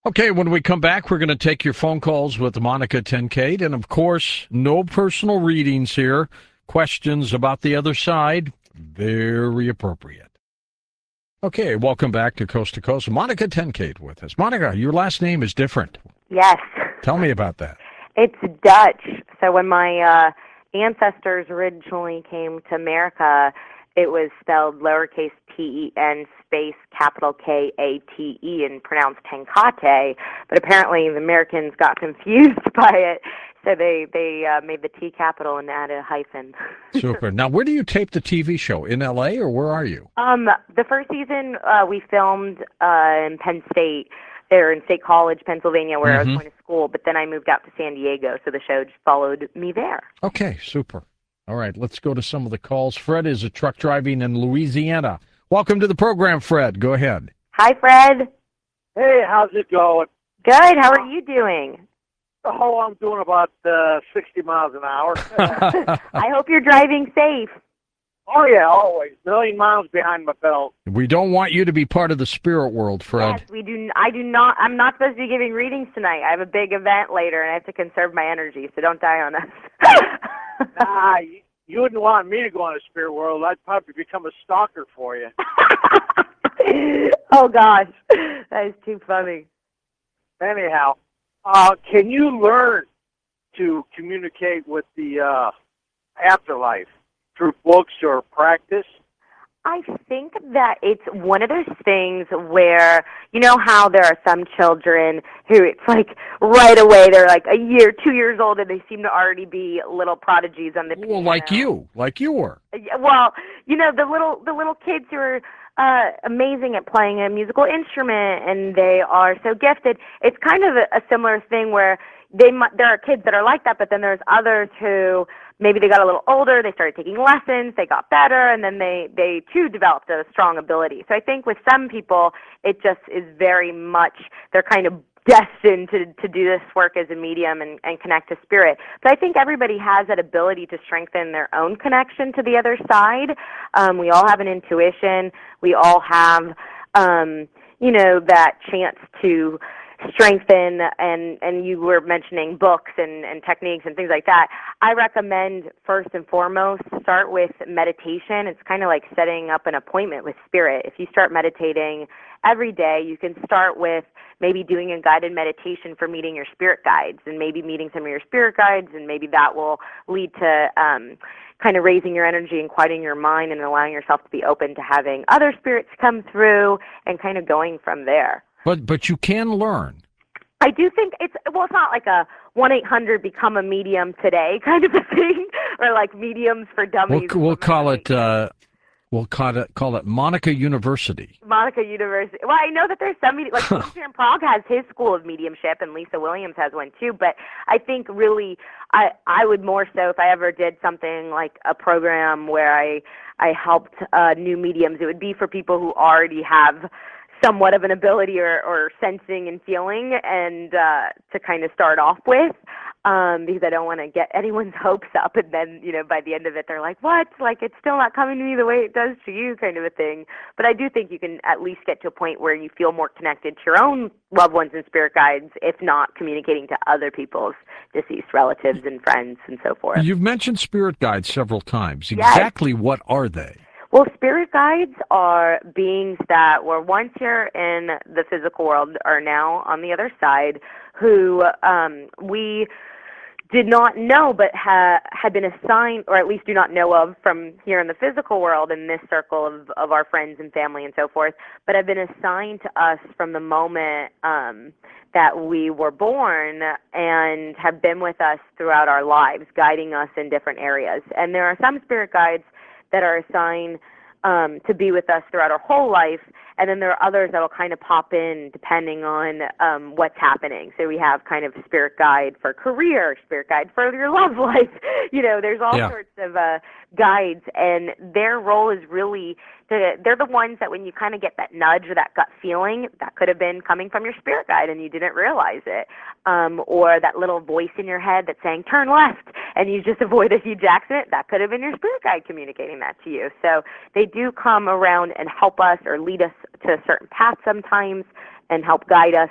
Okay, when we come back, we're going to take your phone calls with Monica Tenkate. And of course, no personal readings here. Questions about the other side, very appropriate. Okay, welcome back to Coast to Coast. Monica Tenkate with us. Monica, your last name is different. Yes. Tell me about that. It's Dutch. So when my ancestors originally came to America, it was spelled lowercase ten space capital Kate and pronounced Tenkate. But apparently the Americans got confused by it, so they made the T capital and added a hyphen. Super. Now, where do you tape the TV show? In L.A. or where are you? The first season we filmed in Penn State. There in State College, Pennsylvania, where I was going to school, but then I moved out to San Diego, so the show just followed me there. Okay, super. All right, let's go to some of the calls. Fred is a truck driving in Louisiana. Welcome to the program, Fred. Go ahead. Hi, Fred. Hey, how's it going? Good. How are you doing? Oh, I'm doing about 60 miles an hour. I hope you're driving safe. Oh, yeah, always. A million miles behind my belt. We don't want you to be part of the spirit world, Fred. Yes, we do. I do not. I'm not supposed to be giving readings tonight. I have a big event later, and I have to conserve my energy, so don't die on us. Nah, you wouldn't want me to go in the spirit world. I'd probably become a stalker for you. Oh, gosh. That is too funny. Anyhow, can you learn to communicate with the afterlife through books or practice? I think that it's one of those things where, you know how there are some children who it's like right away they're like a year, 2 years old, and they seem to already be little prodigies on the piano. Well, like you were. Well, you know, the little kids who are amazing at playing a musical instrument and they are so gifted. It's kind of a similar thing where there are kids that are like that, but then there's others who maybe they got a little older, they started taking lessons, they got better, and then they too developed a strong ability. So I think with some people, it just is very much, they're kind of destined to do this work as a medium and connect to spirit. But I think everybody has that ability to strengthen their own connection to the other side. We all have an intuition. We all have, that chance to strengthen, and you were mentioning books and techniques and things like that. I recommend first and foremost start with meditation. It's kind of like setting up an appointment with spirit. If you start meditating every day, you can start with maybe doing a guided meditation for meeting your spirit guides, and maybe meeting some of your spirit guides, and maybe that will lead to kind of raising your energy and quieting your mind and allowing yourself to be open to having other spirits come through and kind of going from there. But you can learn. I do think it's not like a 1-800 become a medium today kind of a thing, or like mediums for dummies. We'll call it Monica University. Monica University. Well, I know that there's some like Peter in Prague has his school of mediumship, and Lisa Williams has one too. But I think really, I would more so if I ever did something like a program where I helped new mediums, it would be for people who already have somewhat of an ability or sensing and feeling, and to kind of start off with, because I don't want to get anyone's hopes up, and then, by the end of it, they're like, what? Like, it's still not coming to me the way it does to you, kind of a thing. But I do think you can at least get to a point where you feel more connected to your own loved ones and spirit guides, if not communicating to other people's deceased relatives and friends and so forth. You've mentioned spirit guides several times. Yes. Exactly what are they? Well, spirit guides are beings that were once here in the physical world, are now on the other side, who we did not know but had been assigned, or at least do not know of from here in the physical world in this circle of our friends and family and so forth, but have been assigned to us from the moment that we were born, and have been with us throughout our lives, guiding us in different areas. And there are some spirit guides that are assigned to be with us throughout our whole life, and then there are others that will kind of pop in depending on what's happening. So we have kind of spirit guide for career, spirit guide for your love life. There's all sorts of guides, and their role is really they're the ones that when you kind of get that nudge or that gut feeling, that could have been coming from your spirit guide and you didn't realize it, or that little voice in your head that's saying turn left and you just avoid a huge accident, that could have been your spirit guide communicating that to you. So they do come around and help us or lead us to a certain path sometimes, and help guide us with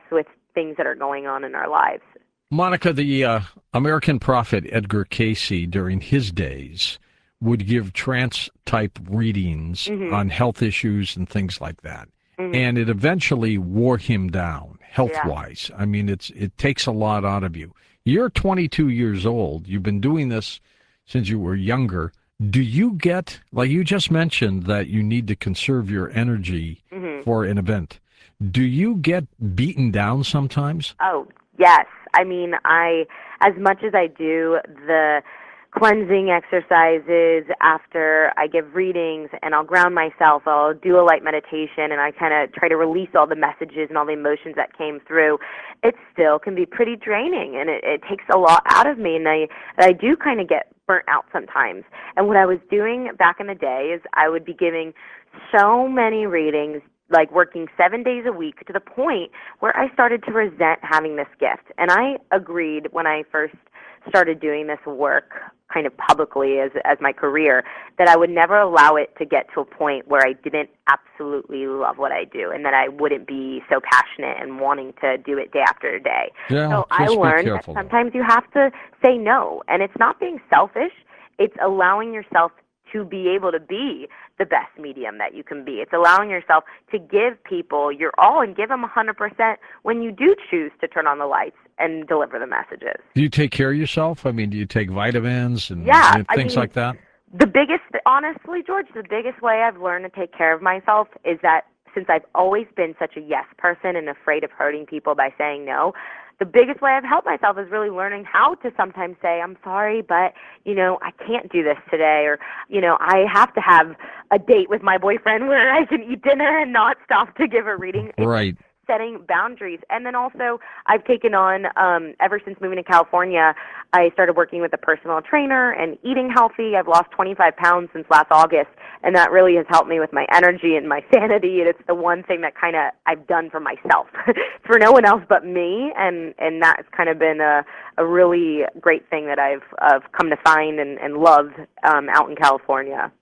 things that are going on in our lives. Monica, the American prophet Edgar Casey, during his days, would give trance-type readings on health issues and things like that. And it eventually wore him down, health-wise. I mean, it takes a lot out of you. You're 22 years old. You've been doing this since you were younger. Do you get, like you just mentioned, that you need to conserve your energy for an event? Do you get beaten down sometimes? Oh, yes. I mean, as much as I do the cleansing exercises after I give readings, and I'll ground myself, I'll do a light meditation, and I kind of try to release all the messages and all the emotions that came through, it still can be pretty draining, and it takes a lot out of me, and I do kind of get burnt out sometimes. And what I was doing back in the day is I would be giving so many readings, like working 7 days a week, to the point where I started to resent having this gift. And I agreed when I first started doing this work kind of publicly as my career that I would never allow it to get to a point where I didn't absolutely love what I do and that I wouldn't be so passionate and wanting to do it day after day. Yeah, so I learned that sometimes you have to say no, and it's not being selfish, it's allowing yourself to be able to be the best medium that you can be. It's allowing yourself to give people your all and give them 100% when you do choose to turn on the lights and deliver the messages. Do you take care of yourself? I mean, do you take vitamins and things like that? The biggest, honestly, George, the biggest way I've learned to take care of myself is that since I've always been such a yes person and afraid of hurting people by saying no, the biggest way I've helped myself is really learning how to sometimes say, I'm sorry, but, I can't do this today, or, I have to have a date with my boyfriend where I can eat dinner and not stop to give a reading. Right. Setting boundaries. And then also I've taken on, ever since moving to California, I started working with a personal trainer and eating healthy. I've lost 25 pounds since last August, and that really has helped me with my energy and my sanity, and it's the one thing that kind of I've done for myself. For no one else but me, and that's kind of been a really great thing that I've come to find and love out in California.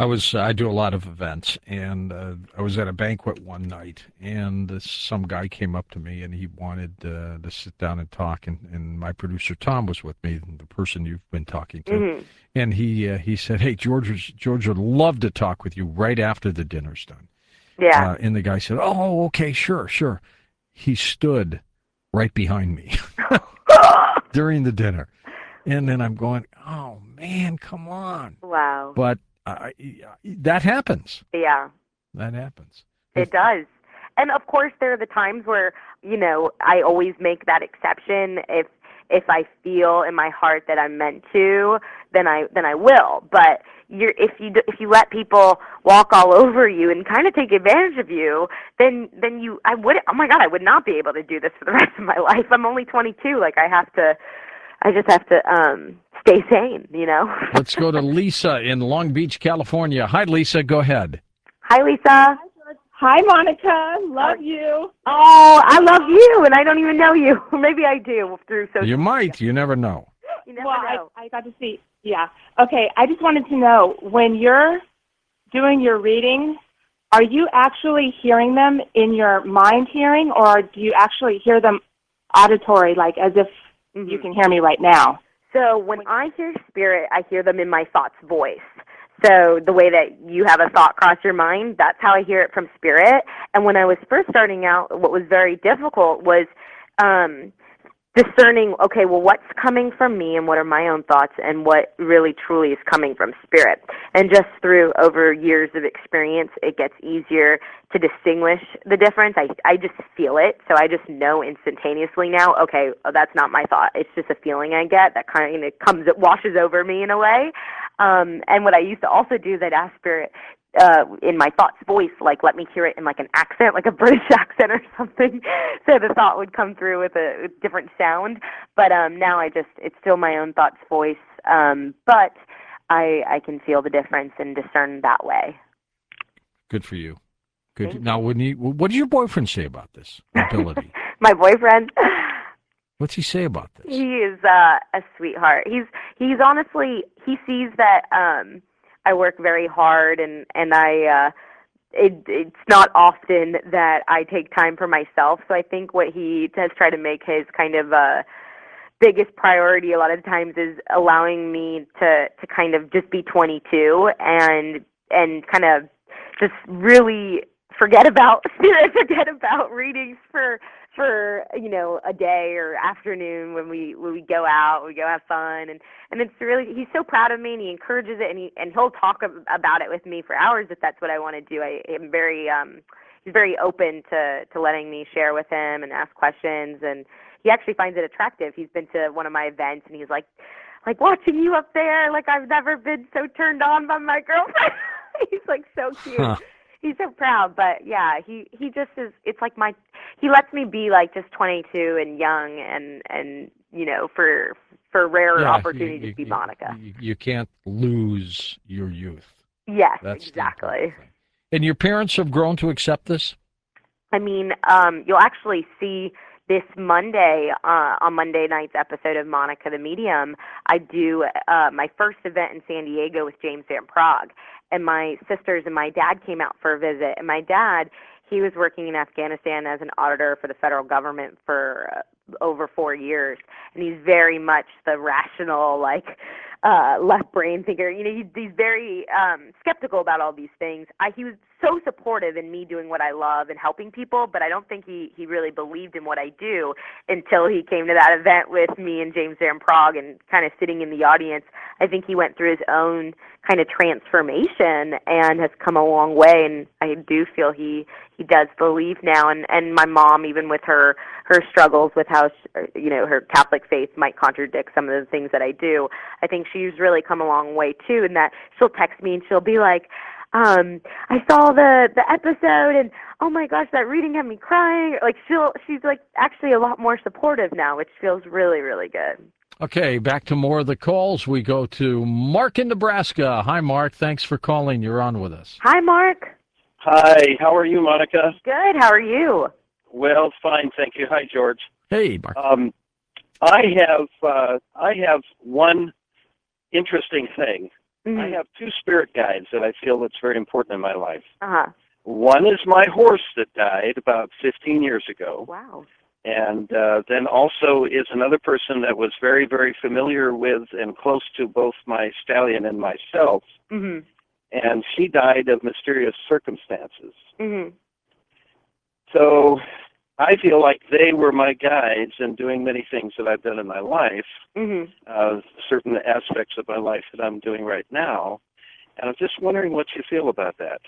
I do a lot of events, and I was at a banquet one night, and some guy came up to me, and he wanted to sit down and talk, and my producer Tom was with me, the person you've been talking to, and he said, "Hey, George would love to talk with you right after the dinner's done." Yeah. And the guy said, "Oh, okay, sure." He stood right behind me during the dinner, and then I'm going, "Oh man, come on!" Wow. But that happens. Yeah. That happens. It does. And of course there are the times where, I always make that exception. If I feel in my heart that I'm meant to, then I will. But if you let people walk all over you and kind of take advantage of you, then I would not be able to do this for the rest of my life. I'm only 22. Like I just have to stay sane, Let's go to Lisa in Long Beach, California. Hi, Lisa. Go ahead. Hi, Lisa. Hi, Monica. Love you. Oh, I love you, and I don't even know you. Maybe I do through social You might. You never know. You never know. I got to see. Yeah. Okay, I just wanted to know, when you're doing your readings, are you actually hearing them in your mind hearing, or do you actually hear them auditory, like as if you can hear me right now? So when I hear spirit, I hear them in my thought's voice. So the way that you have a thought cross your mind, that's how I hear it from spirit. And when I was first starting out, what was very difficult was discerning, okay, well, what's coming from me and what are my own thoughts and what really truly is coming from spirit. And just through over years of experience, it gets easier to distinguish the difference. I just feel it, so I just know instantaneously now, okay, that's not my thought. It's just a feeling I get that kind of it washes over me in a way. And what I used to also do is I'd ask spirit, in my thought's voice, like let me hear it in like an accent, like a British accent or something, so the thought would come through with a different sound. But now it's still my own thought's voice, but I can feel the difference and discern that way. Good for you. Good. Now, what does your boyfriend say about this ability? My boyfriend? What's he say about this? He is a sweetheart. He's honestly, he sees that I work very hard and I it's not often that I take time for myself. So I think what he has tried to make his kind of biggest priority a lot of times is allowing me to kind of just be 22 and kind of just really forget about readings for a day or afternoon when we go out, we go have fun, and it's really, he's so proud of me, and he encourages it, and he'll talk about it with me for hours if that's what I want to do. I am very he's very open to letting me share with him and ask questions, and he actually finds it attractive. He's been to one of my events, and he's like watching you up there, like I've never been so turned on by my girlfriend. He's like so cute. Huh. He's so proud, but yeah, he just is. It's like he lets me be like just 22 and young, and for rare opportunities to be Monica. You can't lose your youth. Yes, that's exactly. And your parents have grown to accept this? I mean, you'll actually see this Monday, on Monday night's episode of Monica the Medium, I do my first event in San Diego with James Van Praagh. And my sisters and my dad came out for a visit. And my dad, he was working in Afghanistan as an auditor for the federal government for over 4 years. And he's very much the rational, left brain thinker. He's very skeptical about all these things. He was so supportive in me doing what I love and helping people, but I don't think he really believed in what I do until he came to that event with me and James Van Praagh and kind of sitting in the audience. I think he went through his own kind of transformation and has come a long way, and I do feel he does believe now. And my mom, even with her struggles with how her Catholic faith might contradict some of the things that I do, I think she's really come a long way too, in that she'll text me and she'll be like, I saw the episode, and oh my gosh, that reading had me crying. Like she's like actually a lot more supportive now, which feels really, really good. Okay, back to more of the calls. We go to Mark in Nebraska. Hi, Mark. Thanks for calling. You're on with us. Hi, Mark. Hi. How are you, Monica? Good. How are you? Well, fine, thank you. Hi, George. Hey, Mark. I have one interesting thing. Mm-hmm. I have two spirit guides that I feel that's very important in my life. Uh-huh. One is my horse that died about 15 years ago. Wow. And then also is another person that was very, very familiar with and close to both my stallion and myself. Mm-hmm. And she died of mysterious circumstances. Mm-hmm. So I feel like they were my guides in doing many things that I've done in my life, mm-hmm. Certain aspects of my life that I'm doing right now. And I'm just wondering what you feel about that.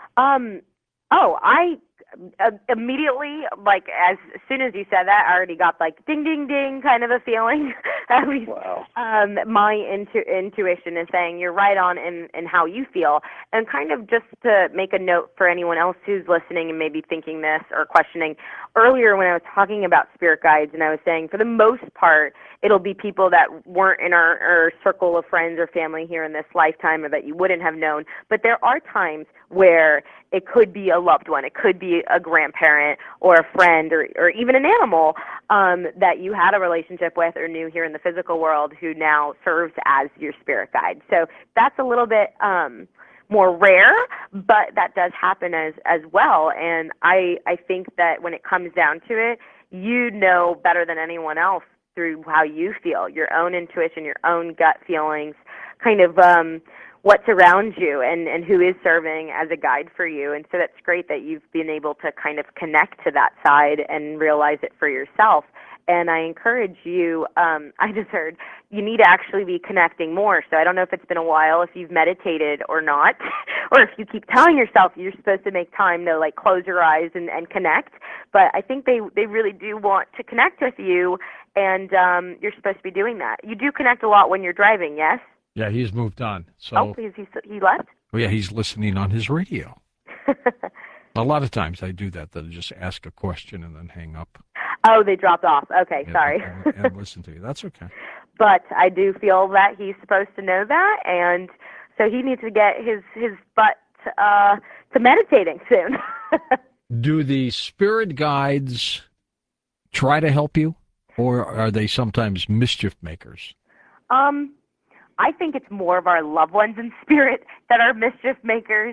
I immediately, as soon as you said that, I already got ding, ding, ding kind of a feeling. At least, wow. My intuition is saying you're right on in how you feel. And kind of just to make a note for anyone else who's listening and maybe thinking this or questioning, earlier when I was talking about spirit guides, and I was saying for the most part, it'll be people that weren't in our circle of friends or family here in this lifetime, or that you wouldn't have known. But there are times where it could be a loved one, it could be a grandparent or a friend or even an animal that you had a relationship with or knew here in the physical world who now serves as your spirit guide. So that's a little bit more rare, but that does happen as well. And I think that when it comes down to it, you know better than anyone else through how you feel, your own intuition, your own gut feelings, kind of what's around you and who is serving as a guide for you. And so that's great that you've been able to kind of connect to that side and realize it for yourself. And I encourage you, I just heard, you need to actually be connecting more. So I don't know if it's been a while, if you've meditated or not, or if you keep telling yourself you're supposed to make time to close your eyes and connect. But I think they really do want to connect with you, and you're supposed to be doing that. You do connect a lot when you're driving, yes? Yeah, he's moved on. So, please, he left? Well, yeah, he's listening on his radio. A lot of times I do that. I just ask a question and then hang up. Oh, they dropped off. Okay, sorry. and listen to you. That's okay. But I do feel that he's supposed to know that, and so he needs to get his butt to meditating soon. Do the spirit guides try to help you, or are they sometimes mischief makers? I think it's more of our loved ones in spirit that are mischief makers.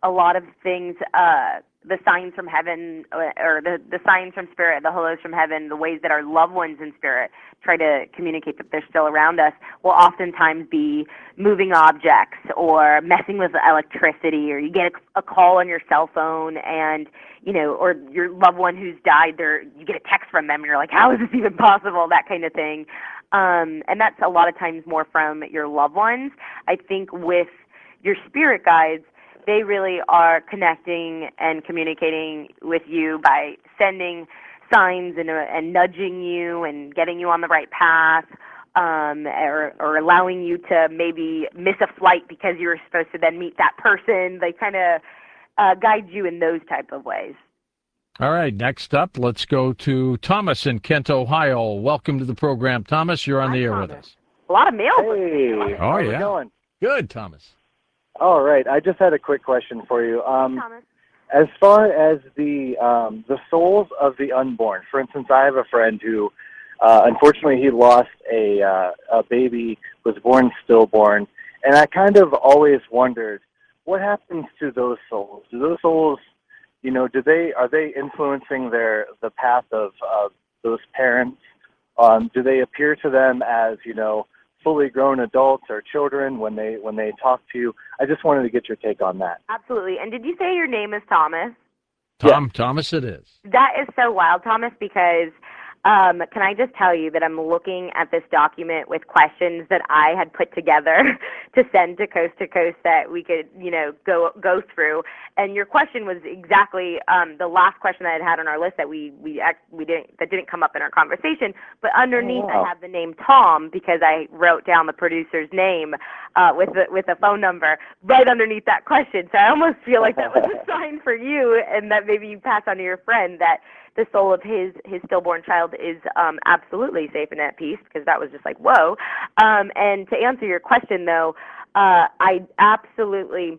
a lot of things, the signs from heaven, or the signs from spirit, the hellos from heaven, the ways that our loved ones in spirit try to communicate that they're still around us, will oftentimes be moving objects or messing with the electricity, or you get a call on your cell phone and, or your loved one who's died, you get a text from them and you're like, how is this even possible? That kind of thing. And that's a lot of times more from your loved ones. I think with your spirit guides, they really are connecting and communicating with you by sending signs and nudging you and getting you on the right path, or allowing you to maybe miss a flight because you were supposed to then meet that person. They kind of guide you in those type of ways. All right, next up, let's go to Thomas in Kent, Ohio. Welcome to the program, Thomas. You're on the air with us. A lot of mail. Hey, oh, how's yeah. it going? Good, Thomas. All right, I just had a quick question for you. Thomas. As far as the souls of the unborn, for instance, I have a friend who, unfortunately, he lost a baby, was born stillborn, and I kind of always wondered, what happens to those souls? Do those souls, are they influencing the path of those parents? Do they appear to them as, fully grown adults or children when they talk to you? I just wanted to get your take on that. Absolutely. And did you say your name is Thomas? Thomas it is. That is so wild, Thomas, because can I just tell you that I'm looking at this document with questions that I had put together to send to Coast that we could, go through. And your question was exactly the last question that I had on our list that we didn't come up in our conversation. But underneath, I have the name Tom because I wrote down the producer's name with a phone number right underneath that question. So I almost feel like that was a sign for you, and that maybe you pass on to your friend that the soul of his stillborn child is absolutely safe and at peace, because that was just like, whoa. And to answer your question, though, I absolutely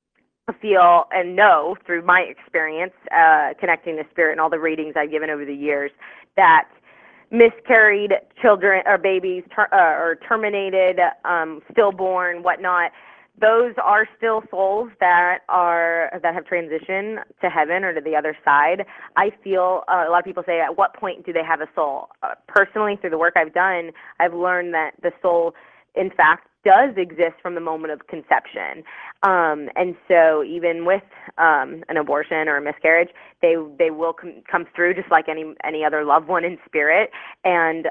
feel and know through my experience connecting to spirit and all the readings I've given over the years that miscarried children or babies or terminated, stillborn, whatnot, those are still souls that have transitioned to heaven or to the other side. I feel a lot of people say, at what point do they have a soul? Personally, through the work I've done, I've learned that the soul, in fact, does exist from the moment of conception. And so even with an abortion or a miscarriage, they will come through just like any other loved one in spirit. And,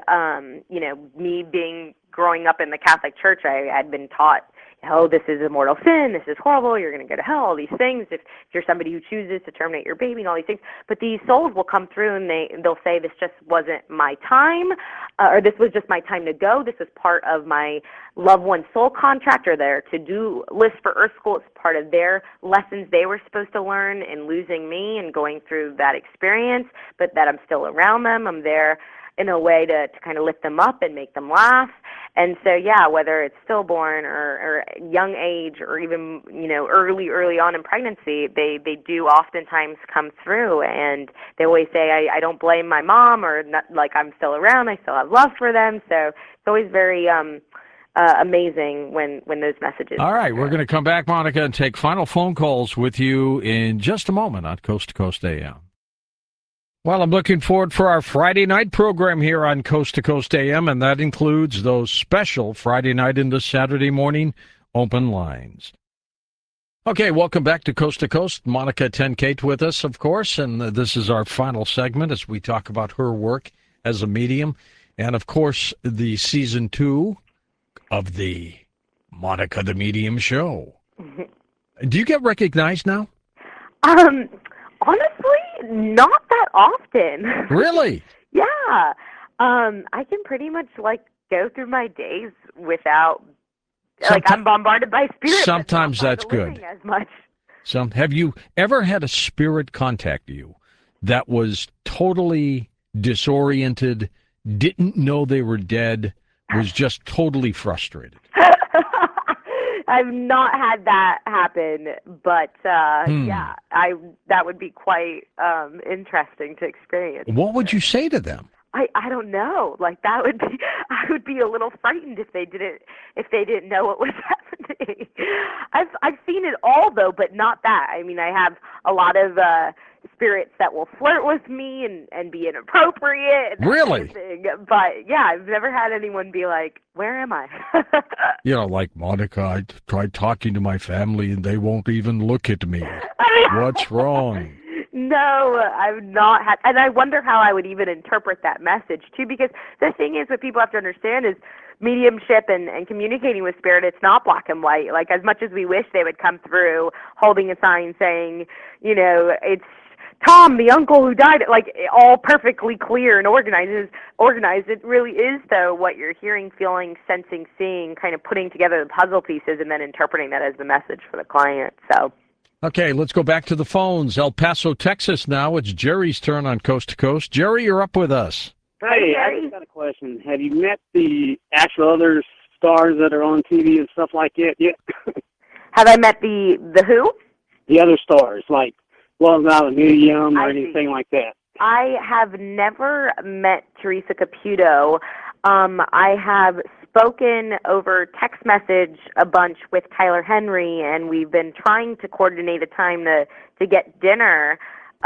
me growing up in the Catholic Church, I had been taught, this is a mortal sin, this is horrible, you're going to go to hell, all these things, if you're somebody who chooses to terminate your baby and all these things. But these souls will come through and they'll say, this just wasn't my time, or this was just my time to go. This was part of my loved one's soul contract or their to-do list for Earth School. It's part of their lessons they were supposed to learn in losing me and going through that experience, but that I'm still around them. I'm there in a way to kind of lift them up and make them laugh. And so, whether it's stillborn or young age or even, early on in pregnancy, they do oftentimes come through. And they always say, I don't blame my mom, or not, like, I'm still around, I still have love for them. So it's always very amazing when those messages. All right, we're going to come back, Monica, and take final phone calls with you in just a moment on Coast to Coast AM. Well, I'm looking forward for our Friday night program here on Coast to Coast AM, and that includes those special Friday night into Saturday morning open lines. Okay, welcome back to Coast. Monica Tenkate with us, of course, and this is our final segment as we talk about her work as a medium, and, of course, the Season 2 of the Monica the Medium show. Do you get recognized now? Honestly, not that often. Really? Yeah. I can pretty much go through my days without I'm bombarded by spirits. Sometimes that's good. As much. Have you ever had a spirit contact you that was totally disoriented, didn't know they were dead, was just totally frustrated? I've not had that happen, but that would be quite interesting to experience. What would you say to them? I don't know. I would be a little frightened if they didn't know what was happening. I've seen it all though, but not that. I mean, I have a lot of spirits that will flirt with me and be inappropriate. And Really? That kind of thing. But yeah, I've never had anyone be like, "Where am I?" You know, like, Monica, I tried talking to my family and they won't even look at me. What's wrong? No, I've not had, and I wonder how I would even interpret that message too, because the thing is, what people have to understand is mediumship and communicating with spirit, it's not black and white. Like, as much as we wish they would come through holding a sign saying, you know, it's Tom, the uncle who died, like, all perfectly clear and organized. It really is, though, what you're hearing, feeling, sensing, seeing, kind of putting together the puzzle pieces and then interpreting that as the message for the client. So. Okay, let's go back to the phones. El Paso, Texas now. It's Jerry's turn on Coast to Coast. Jerry, you're up with us. Hey, I just got a question. Have you met the actual other stars that are on TV and stuff like that yet? Have I met the who? The other stars, like Love Now, Medium, or I anything see. like that? I have never met Teresa Caputo. I have spoken over text message a bunch with Tyler Henry, and we've been trying to coordinate a time to get dinner,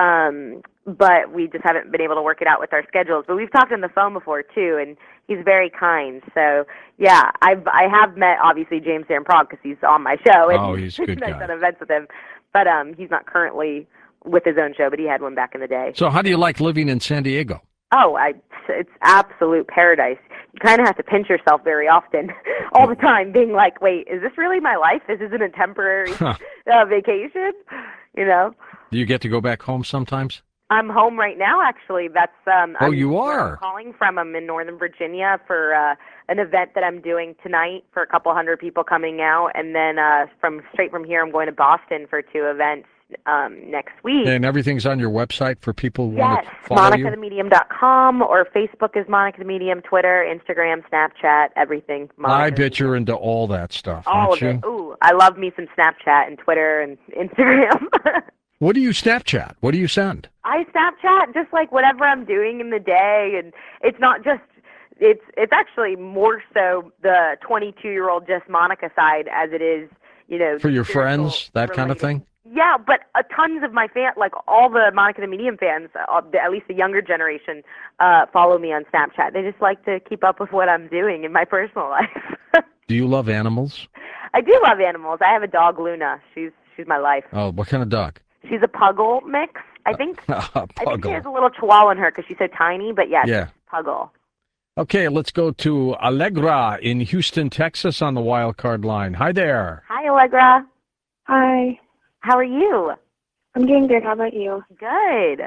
but we just haven't been able to work it out with our schedules. But we've talked on the phone before too, and he's very kind. So yeah, I have met obviously James Van Prague because he's on my show. And Oh, he's a good I've guy. done events with him, but he's not currently with his own show, but he had one back in the day. So how do you like living in San Diego? Oh, it's absolute paradise. You kind of have to pinch yourself very often, all the time, being like, wait, is this really my life? This isn't a temporary vacation, you know? Do you get to go back home sometimes? I'm home right now, actually. That's Oh, you where are? I'm calling from. I'm in Northern Virginia for an event that I'm doing tonight for a couple hundred people coming out, and then straight from here, I'm going to Boston for 2 events next week. And everything's on your website for people who want Yes, to follow you? MonicaTheMedium.com, or Facebook is Monica the Medium, Twitter, Instagram, Snapchat, everything. Monica I the bet you're Medium. into all that stuff, All aren't of you? it. Ooh, I love me some Snapchat and Twitter and Instagram. What do you Snapchat? What do you send? I Snapchat just like whatever I'm doing in the day, and it's not just it's actually more so the 22-year-old just Monica side as it is, you know, For your spiritual friends, that kind of related. thing? Yeah, but tons of my fans, like all the Monica the Medium fans, at least the younger generation, follow me on Snapchat. They just like to keep up with what I'm doing in my personal life. Do you love animals? I do love animals. I have a dog, Luna. She's my life. Oh, what kind of dog? She's a Puggle mix. I think A I think she has puggle. a little Chihuahua in her because she's so tiny. But yeah, Yeah. she's Puggle. Okay, let's go to Allegra in Houston, Texas on the wild card line. Hi there. Hi, Allegra. Hi. How are you? I'm doing good. How about you? Good.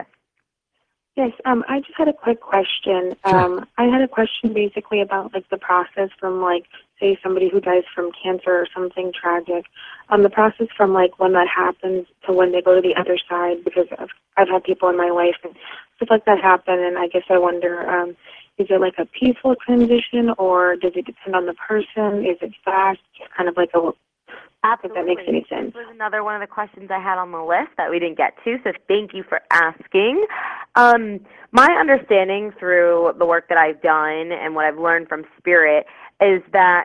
Yes, I just had a quick question. Sure. I had a question basically about like the process from like say somebody who dies from cancer or something tragic, the process from like when that happens to when they go to the other side, because I've had people in my life and stuff like that happen, and I guess I wonder, is it like a peaceful transition or does it depend on the person? Is it fast? Just kind of like a Absolutely. if that makes any sense. This was another one of the questions I had on the list that we didn't get to, so thank you for asking. My understanding through the work that I've done and what I've learned from Spirit is that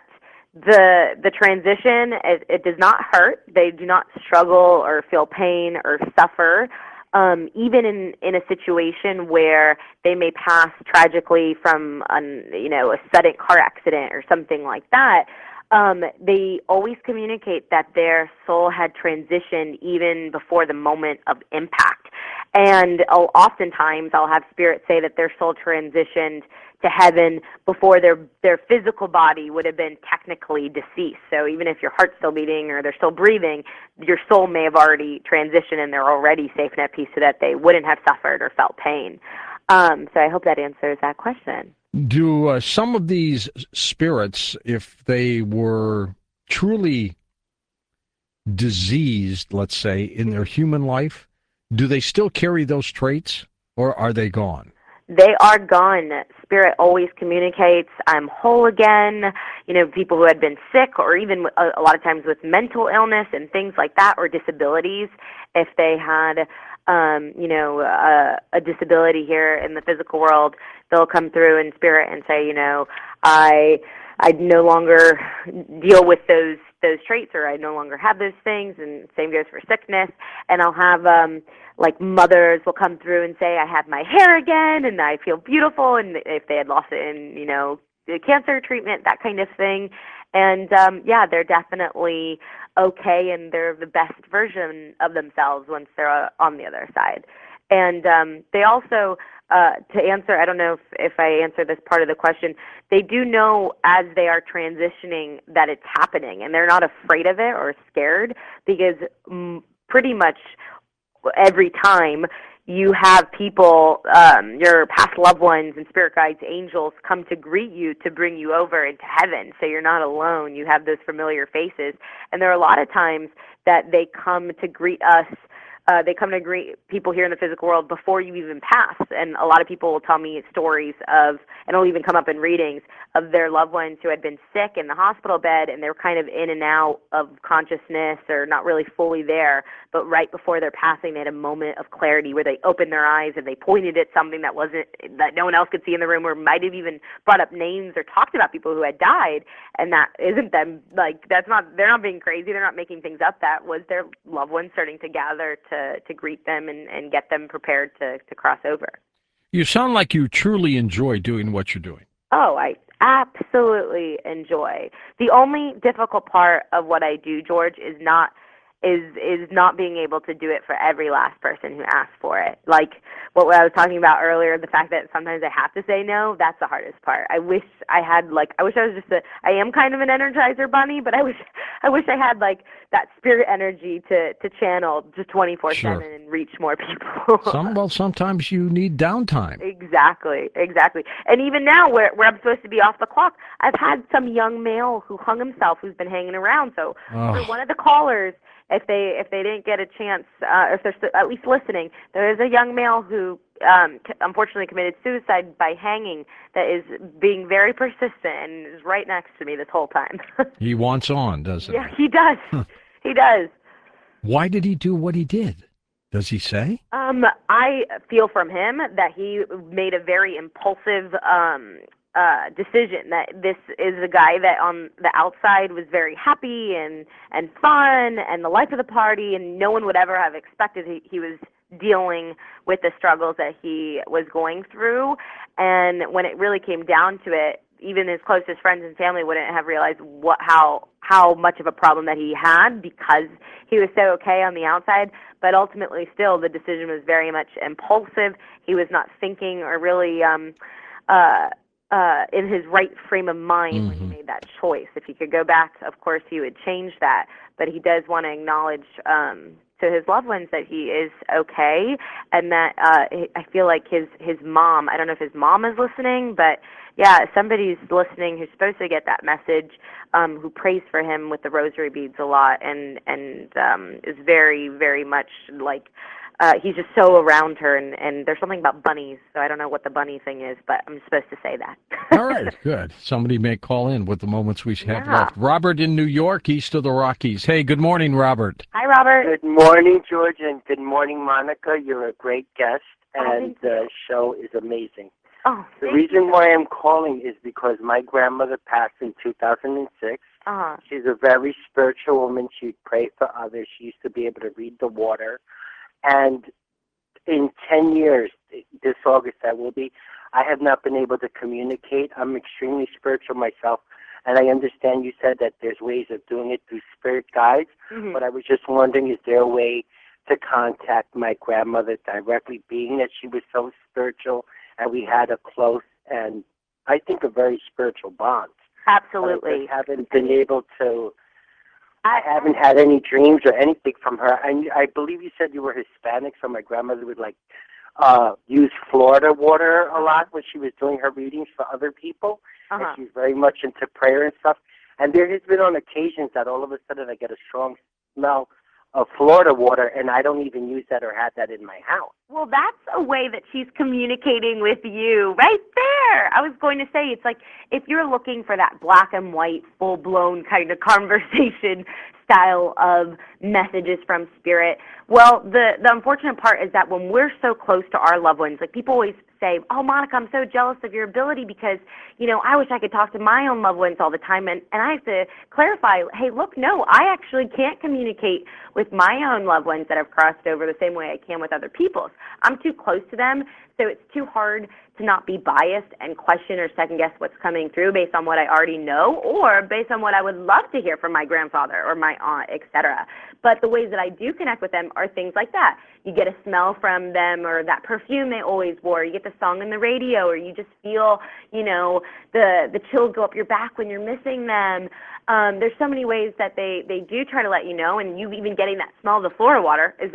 the transition, it does not hurt. They do not struggle or feel pain or suffer. Even in a situation where they may pass tragically from a sudden car accident or something like that, they always communicate that their soul had transitioned even before the moment of impact. And oftentimes I'll have Spirit say that their soul transitioned to heaven before their physical body would have been technically deceased. So even if your heart's still beating or they're still breathing, your soul may have already transitioned and they're already safe and at peace so that they wouldn't have suffered or felt pain. So I hope that answers that question. Do some of these spirits, if they were truly diseased, let's say, in their human life, do they still carry those traits, or are they gone? They are gone. Spirit always communicates, I'm whole again. You know, people who had been sick or even a lot of times with mental illness and things like that or disabilities, if they had, a disability here in the physical world, they'll come through in Spirit and say, I no longer deal with those those traits, or I no longer have those things, and same goes for sickness. And I'll have like mothers will come through and say, I have my hair again and I feel beautiful, and if they had lost it in, the cancer treatment, that kind of thing. And yeah, they're definitely okay, and they're the best version of themselves once they're on the other side. And they also, to answer, I don't know if I answered this part of the question, they do know as they are transitioning that it's happening, and they're not afraid of it or scared, because pretty much every time you have people, your past loved ones and spirit guides, angels, come to greet you to bring you over into heaven. So you're not alone. You have those familiar faces. And there are a lot of times that they come to greet us. They come to greet people here in the physical world before you even pass. And a lot of people will tell me stories of, and it'll even come up in readings, of their loved ones who had been sick in the hospital bed, and they're kind of in and out of consciousness or not really fully there. But right before their passing, they had a moment of clarity where they opened their eyes and they pointed at something that no one else could see in the room, or might have even brought up names or talked about people who had died. And that isn't them, they're not being crazy. They're not making things up. That was their loved ones starting to gather to greet them and get them prepared to cross over. You sound like you truly enjoy doing what you're doing. Oh, I absolutely enjoy. The only difficult part of what I do, George, is not being able to do it for every last person who asks for it. Like what I was talking about earlier, the fact that sometimes I have to say no, that's the hardest part. I wish I was I am kind of an Energizer bunny, but I wish I had like that spirit energy to channel just 24/7 Sure. and reach more people. Sometimes you need downtime. Exactly. And even now, where I'm supposed to be off the clock, I've had some young male who hung himself who's been hanging around. So for one of the callers, if they didn't get a chance, if they're at least listening, there is a young male who unfortunately committed suicide by hanging that is being very persistent and is right next to me this whole time. He wants on, doesn't he? Yeah, he does. He does. Why did he do what he did? Does he say? I feel from him that he made a very impulsive decision, that this is a guy that on the outside was very happy and fun and the life of the party, and no one would ever have expected he was dealing with the struggles that he was going through. And when it really came down to it, even his closest friends and family wouldn't have realized how much of a problem that he had, because he was so okay on the outside. But ultimately, still, the decision was very much impulsive. He was not thinking or really in his right frame of mind when he made that choice. If he could go back, of course, he would change that. But he does want to acknowledge to his loved ones that he is okay, and that I feel like his mom, I don't know if his mom is listening, but yeah, somebody's listening who's supposed to get that message, who prays for him with the rosary beads a lot, and is very, very much like, he's just so around her, and there's something about bunnies, so I don't know what the bunny thing is, but I'm supposed to say that. All right, good. Somebody may call in with the moments we have left. Robert in New York, east of the Rockies. Hey, good morning, Robert. Hi, Robert. Good morning, George, and good morning, Monica. You're a great guest, and the show is amazing. Oh, the reason why I'm calling is because my grandmother passed in 2006. She's a very spiritual woman. She'd pray for others. She used to be able to read the water. And in 10 years, this August I will be, I have not been able to communicate. I'm extremely spiritual myself, and I understand you said that there's ways of doing it through spirit guides, but I was just wondering, is there a way to contact my grandmother directly, being that she was so spiritual and we had a close and I think a very spiritual bond? Absolutely. I just haven't been able to... I haven't had any dreams or anything from her. I believe you said you were Hispanic, so my grandmother would use Florida water a lot when she was doing her readings for other people. And she's very much into prayer and stuff. And there has been on occasions that all of a sudden I get a strong smell of Florida water, and I don't even use that or have that in my house. Well, that's a way that she's communicating with you right there. I was going to say, it's like if you're looking for that black and white, full-blown kind of conversation style of messages from spirit, well, the unfortunate part is that when we're so close to our loved ones, like people always say, oh, Monica, I'm so jealous of your ability because, I wish I could talk to my own loved ones all the time. And I have to clarify, hey, look, no, I actually can't communicate with my own loved ones that have crossed over the same way I can with other people's. I'm too close to them, so it's too hard to not be biased and question or second guess what's coming through based on what I already know or based on what I would love to hear from my grandfather or my aunt, etc. But the ways that I do connect with them are things like that. You get a smell from them or that perfume they always wore. You get the song on the radio, or you just feel, the chills go up your back when you're missing them. There's so many ways that they do try to let you know, and you even getting that smell of the Florida water is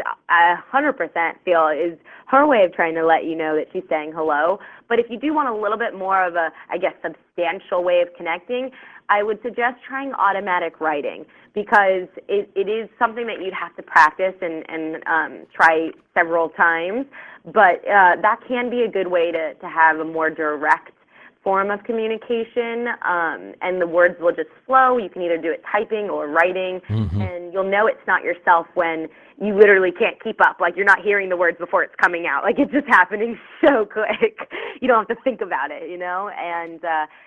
100% feel is her way of trying to let you know that she's saying hello. But if you do want a little bit more of a, substantial way of connecting, I would suggest trying automatic writing, because it is something that you'd have to practice and try several times. But that can be a good way to have a more direct form of communication, and the words will just flow. You can either do it typing or writing, and you'll know it's not yourself when you literally can't keep up. Like, you're not hearing the words before it's coming out. Like, it's just happening so quick. You don't have to think about it, and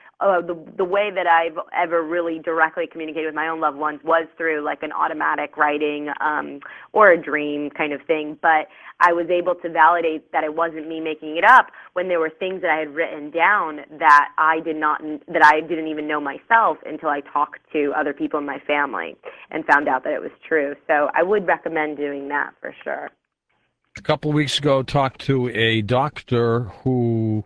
the way that I've ever really directly communicated with my own loved ones was through like an automatic writing or a dream kind of thing. But I was able to validate that it wasn't me making it up when there were things that I had written down that I didn't even know myself until I talked to other people in my family and found out that it was true. So I would recommend doing that for sure. A couple of weeks ago, talked to a doctor who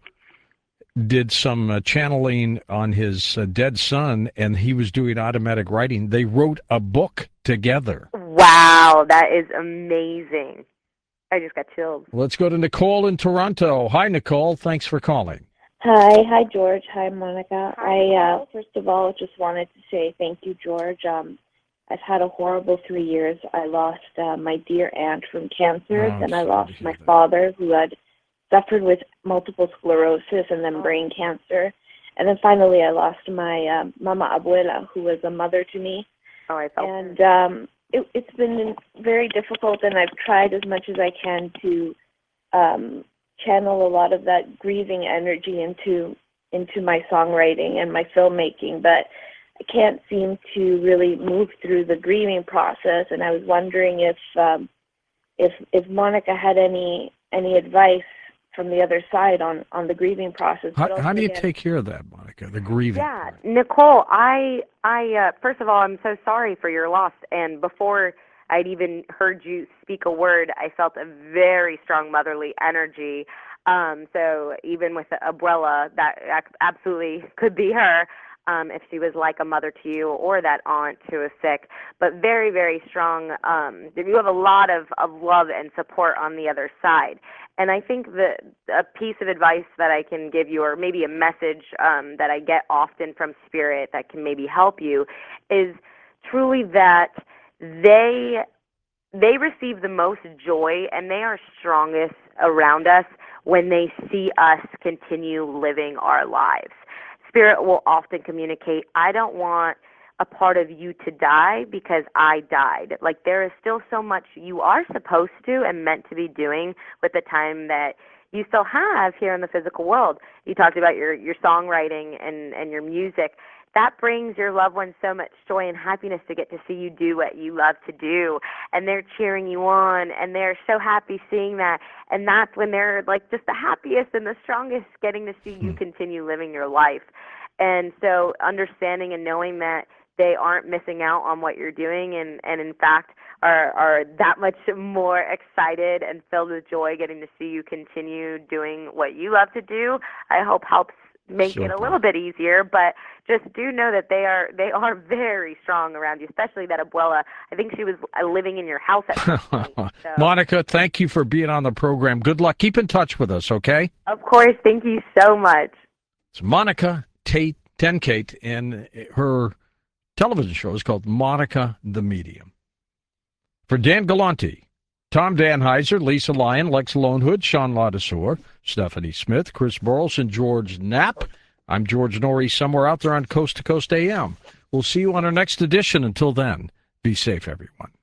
did some channeling on his dead son, and he was doing automatic writing. They wrote a book together. Wow, that is amazing. I just got chilled. Let's go to Nicole in Toronto. Hi, Nicole. Thanks for calling. Hi, George. Hi, Monica. Hi. I first of all just wanted to say thank you, George. I've had a horrible 3 years. I lost my dear aunt from cancer, then I lost my father, who had suffered with multiple sclerosis and then brain cancer. And then finally I lost my mama abuela, who was a mother to me. Oh, I felt And it's been very difficult, and I've tried as much as I can to channel a lot of that grieving energy into my songwriting and my filmmaking, but I can't seem to really move through the grieving process. And I was wondering if Monica had any advice from the other side on the grieving process. How do you take care of that, Monica, the grieving? Yeah, Nicole, I first of all, I'm so sorry for your loss. And before I'd even heard you speak a word, I felt a very strong motherly energy. So even with the abuela, that absolutely could be her. If she was like a mother to you, or that aunt who was sick, but very, very strong. You have a lot of love and support on the other side. And I think that a piece of advice that I can give you, or maybe a message that I get often from Spirit that can maybe help you, is truly that they receive the most joy and they are strongest around us when they see us continue living our lives. Spirit will often communicate, I don't want a part of you to die because I died. Like, there is still so much you are supposed to and meant to be doing with the time that you still have here in the physical world. You talked about your songwriting and your music. That brings your loved ones so much joy and happiness to get to see you do what you love to do. And they're cheering you on, and they're so happy seeing that. And that's when they're like just the happiest and the strongest, getting to see you continue living your life. And so understanding and knowing that they aren't missing out on what you're doing, and in fact are that much more excited and filled with joy getting to see you continue doing what you love to do, I hope helps make it a little bit easier. But just do know that they are very strong around you, especially that abuela. I think she was living in your house at some point. So. Monica, thank you for being on the program. Good luck. Keep in touch with us, okay? Of course. Thank you so much. It's Monica Tenkate, and her television show is called Monica the Medium. For Dan Galante, Tom Danheiser, Lisa Lyon, Lex Lonehood, Sean Ladouceur, Stephanie Smith, Chris Burles, and George Knapp, I'm George Norrie, somewhere out there on Coast to Coast AM. We'll see you on our next edition. Until then, be safe, everyone.